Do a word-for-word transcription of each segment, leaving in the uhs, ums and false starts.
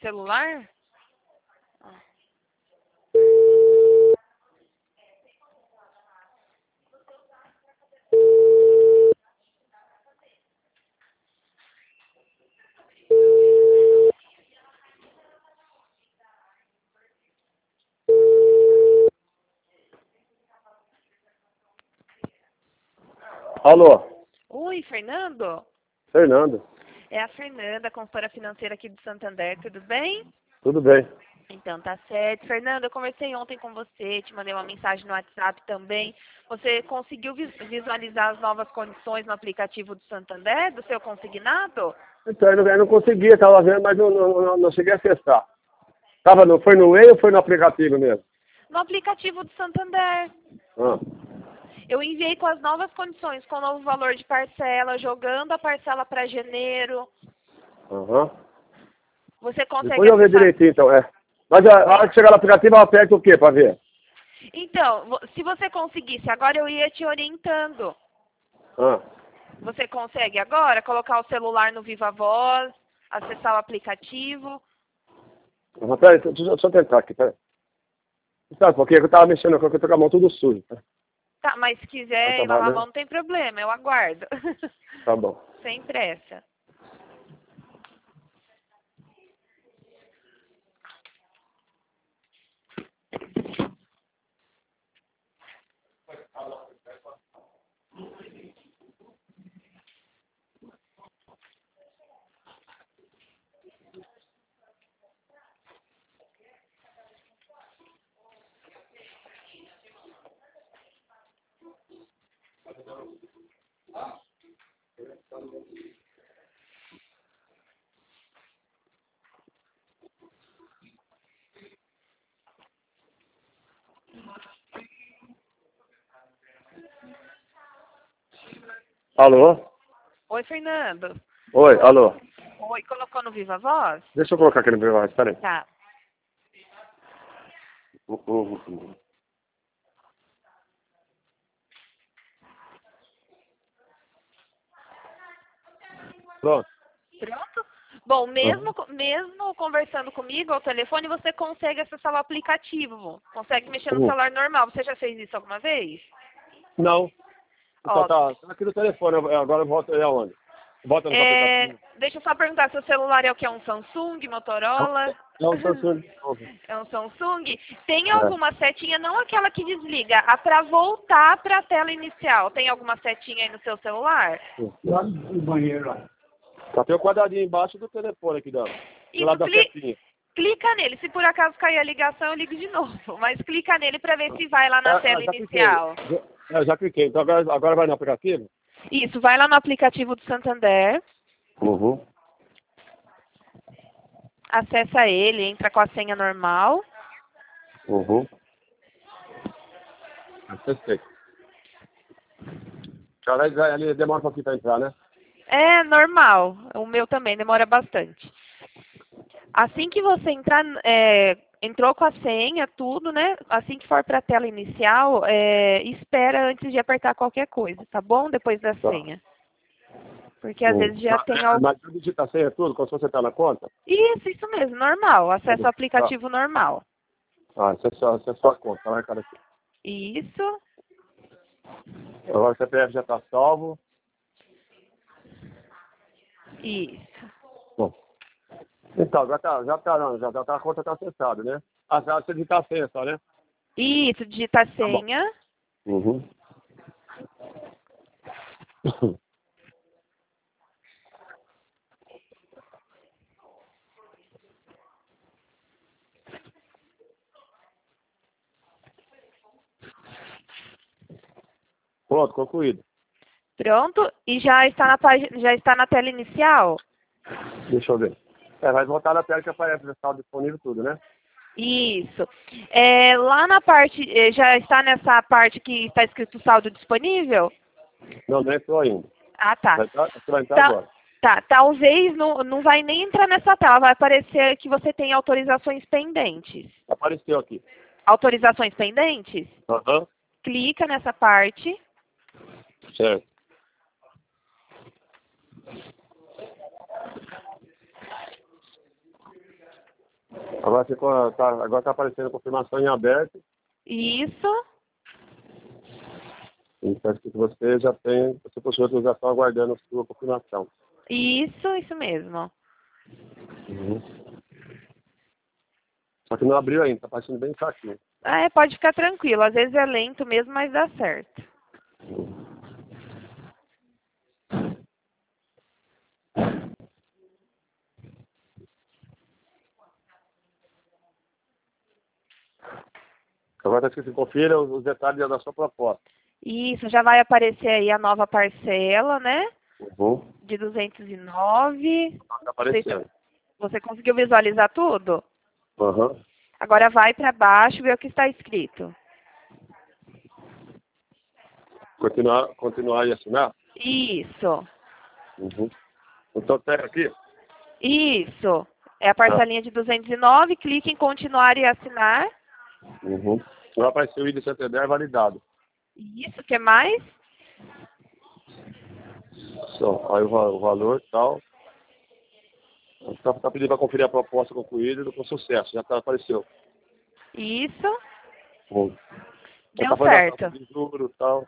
celular? Ah. Alô? Oi, Fernando? Fernando. É a Fernanda, consultora financeira aqui do Santander, tudo bem? Tudo bem. Então, tá certo. Fernando, eu conversei ontem com você, te mandei uma mensagem no WhatsApp também. Você conseguiu vis- visualizar as novas condições no aplicativo do Santander, do seu consignado? Então, eu não, eu não conseguia, estava vendo, mas não, não, não, não cheguei a acessar. Tava no, foi no E I ou foi no aplicativo mesmo? No aplicativo do Santander. Ah, Eu enviei com as novas condições, com o novo valor de parcela, jogando a parcela para janeiro. aham. Você consegue Depois eu ver acessar? direitinho, então, é. Mas a a hora que chegar no aplicativo, eu aperto o quê para ver? Então, vo- se você conseguisse, agora eu ia te orientando. Ah, Você consegue agora colocar o celular no Viva Voz, acessar o aplicativo? uhum, peraí, deixa, eu- deixa eu tentar aqui, peraí. Sabe por quê? Eu tava mexendo com eu tô com a mão tudo sujo. Tá, Tá, mas se tá quiser ir lavar a mão, trabalhando? não tem problema, eu aguardo. Tá bom. Sem pressa. Alô? Oi, Fernando. Oi, alô? Oi, colocou no Viva Voz? Deixa eu colocar aqui no privado, peraí. Tá. Uhum, uhum. Pronto. Pronto? Bom, mesmo, Uhum. co- mesmo conversando comigo ao telefone, você consegue acessar o aplicativo. Consegue mexer no Uhum. celular normal. Você já fez isso alguma vez? Não. Tá, Ó, tá, tá aqui no telefone, eu- agora eu volto aí aonde? Volta no é, aplicativo. deixa eu só perguntar, seu celular é o que? É um Samsung, Motorola? É um Samsung novo. É um Samsung? Tem É. alguma setinha, não aquela que desliga, a para voltar para a tela inicial. Tem alguma setinha aí no seu celular? Lá no banheiro lá. Só tem o quadradinho embaixo do telefone aqui, do do Isso, lado da cli- setinha. clica nele. Se por acaso cair a ligação, eu ligo de novo. Mas clica nele para ver se vai lá É, na é, tela já cliquei. inicial. Já, é, já cliquei. Então agora, agora vai no aplicativo? Isso, vai lá no aplicativo do Santander, Uhum. acessa ele, entra com a senha normal. Uhum. Acessei. Já, já, ali demora um pouquinho pra entrar, né? É normal, o meu também demora bastante. Assim que você entrar, é, entrou com a senha, tudo, né? Assim que for para a tela inicial, é, espera antes de apertar qualquer coisa, tá bom? Depois da Tá. senha. Porque às Uhum. vezes já Mas, tem é, algo. mas eu digito a senha tudo, como se você tá na conta? Isso, isso mesmo, normal. Tá Acesso bom. ao Tá. aplicativo normal. Ah, isso é só, isso é só a conta, tá marcado aqui. Isso, Agora o C P F já tá salvo. isso. Bom. Então, já tá, já tá, não, já, já tá, a conta tá acessada, né? Ah, já você digitar a senha só, né? Isso, digita a Tá bom. senha. Uhum. Pronto, concluído. Pronto, e já está na página, já está na tela inicial? Deixa eu ver. É, vai voltar na tela que aparece, já está disponível tudo, né? Isso. É, lá na parte, eh, já está nessa parte que está escrito saldo disponível? Não, não entrou ainda. Ah, tá. Vai entrar, você vai entrar Tá, agora. tá. Talvez não, não vai nem entrar nessa tela, vai aparecer que você tem autorizações pendentes. Apareceu aqui. Autorizações pendentes? Aham. Clica nessa parte. Certo. Agora ficou, tá, agora tá aparecendo a confirmação em aberto. Isso. E parece que você já tem, você possui autorização aguardando a sua confirmação. Isso, isso mesmo. Uhum. Só que não abriu ainda, tá parecendo bem fraquinho. Ah, é, pode ficar tranquilo. Às vezes é lento mesmo, mas dá certo. Agora tá escrito, confira os os detalhes da sua proposta. Isso, já vai aparecer aí a nova parcela, né? Uhum. De duzentos e nove. Tá aparecendo. Você, você conseguiu visualizar tudo? Uhum. Agora vai para baixo e vê o que está escrito. Continuar, continuar e assinar? Isso. Uhum. Então pega aqui. Isso. É a parcelinha de duzentos e nove, clique em continuar e assinar. Uhum. Vai aparecer o I D Santander validado. Isso, o que mais? Só, aí o, va- o valor e tal. Está tá pedindo para conferir a proposta concluída com sucesso. Já tá, apareceu. Isso. Uhum. Deu Tá fazendo a certo. taxa de juros e tal.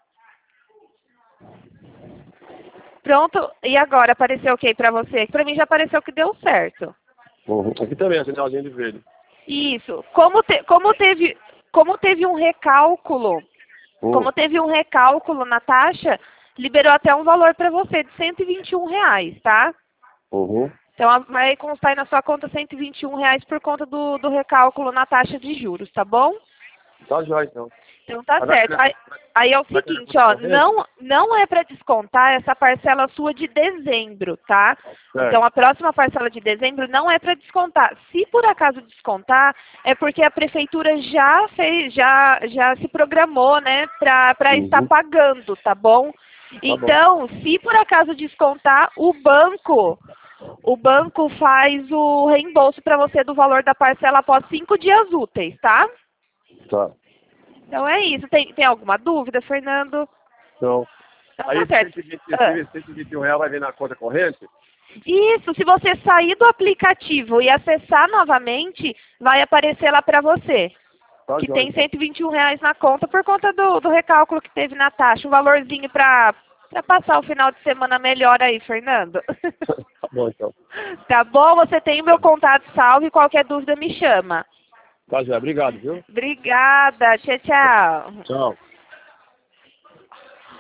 Pronto. E agora apareceu o que para você? Para mim já apareceu que deu certo. Uhum. Aqui também, a sinalzinho de verde. Isso. Como, te, como, teve, como teve um recálculo, Uhum. como teve um recálculo na taxa, liberou até um valor para você de cento e vinte e um reais, tá? Uhum. Então a- vai constar aí na sua conta cento e vinte e um reais por conta do, do recálculo na taxa de juros, tá bom? Tá jóia, então. Então tá Mas vai certo. querer- Aí, aí é o vai querer seguinte, conta ó, corrente? não, não é para descontar essa parcela sua de dezembro, tá? Certo. Então a próxima parcela de dezembro não é para descontar. Se por acaso descontar, é porque a prefeitura já fez, já, já se programou, né, para para Uhum. estar pagando, tá bom? Então, se por acaso descontar, o banco, o banco faz o reembolso para você do valor da parcela após cinco dias úteis, tá? Tá. Então é isso. Tem, tem alguma dúvida, Fernando? Então, Então aí tá esse certo. cento e vinte, Ah, esse cento e vinte e um reais vai vir na conta corrente? isso, se você sair do aplicativo e acessar novamente, vai aparecer lá para você. Tá Que jóia, tem então. cento e vinte e um reais na conta por conta do, do recálculo que teve na taxa. Um valorzinho para para passar o final de semana melhor aí, Fernando. Tá bom, então. Tá bom? Você tem o meu contato salvo e qualquer dúvida me chama. Tá jóia. Obrigado, viu? Obrigada. Tchau, tchau. Tchau.